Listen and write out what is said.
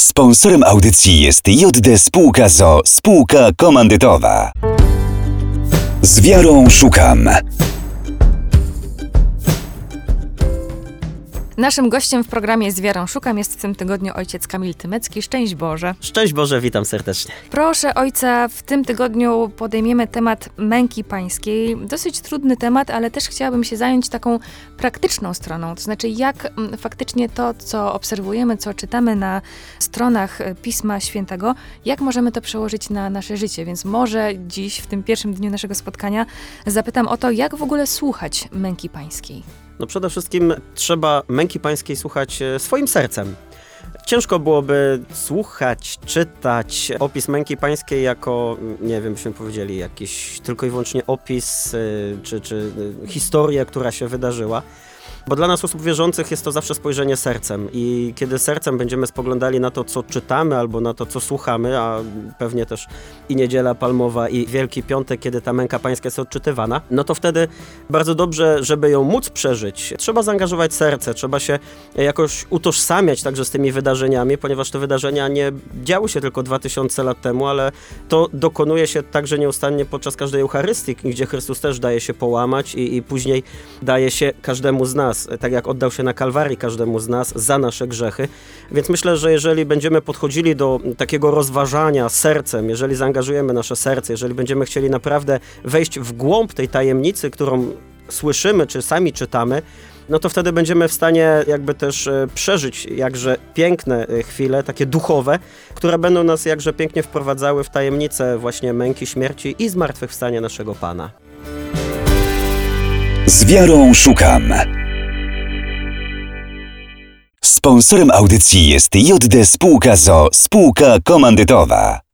Sponsorem audycji jest JD Spółka ZOO, spółka komandytowa. Z wiarą szukam. Naszym gościem w programie Z wiarą szukam jest w tym tygodniu ojciec Kamil Tymecki. Szczęść Boże. Szczęść Boże, witam serdecznie. Proszę ojca, w tym tygodniu podejmiemy temat męki pańskiej. Dosyć trudny temat, ale też chciałabym się zająć taką praktyczną stroną. To znaczy, jak faktycznie to, co obserwujemy, co czytamy na stronach Pisma Świętego, jak możemy to przełożyć na nasze życie. Więc może dziś, w tym pierwszym dniu naszego spotkania, zapytam o to, jak w ogóle słuchać męki pańskiej. No przede wszystkim trzeba męki pańskiej słuchać swoim sercem. Ciężko byłoby słuchać, czytać opis męki pańskiej jako, nie wiem, byśmy powiedzieli, jakiś tylko i wyłącznie opis czy historię, która się wydarzyła. Bo dla nas osób wierzących jest to zawsze spojrzenie sercem i kiedy sercem będziemy spoglądali na to, co czytamy albo na to, co słuchamy, a pewnie też i Niedziela Palmowa i Wielki Piątek, kiedy ta męka pańska jest odczytywana, no to wtedy bardzo dobrze, żeby ją móc przeżyć, trzeba zaangażować serce, trzeba się jakoś utożsamiać także z tymi wydarzeniami, ponieważ te wydarzenia nie działy się tylko 2000 lat temu, ale to dokonuje się także nieustannie podczas każdej Eucharystii, gdzie Chrystus też daje się połamać i później daje się każdemu z nas, tak jak oddał się na Kalwarii każdemu z nas za nasze grzechy. Więc myślę, że jeżeli będziemy podchodzili do takiego rozważania sercem, jeżeli zaangażujemy nasze serce, jeżeli będziemy chcieli naprawdę wejść w głąb tej tajemnicy, którą słyszymy czy sami czytamy, no to wtedy będziemy w stanie jakby też przeżyć jakże piękne chwile, takie duchowe, które będą nas jakże pięknie wprowadzały w tajemnicę właśnie męki, śmierci i zmartwychwstania naszego Pana. Z wiarą szukam. Sponsorem audycji jest JD Spółka ZOO, spółka komandytowa.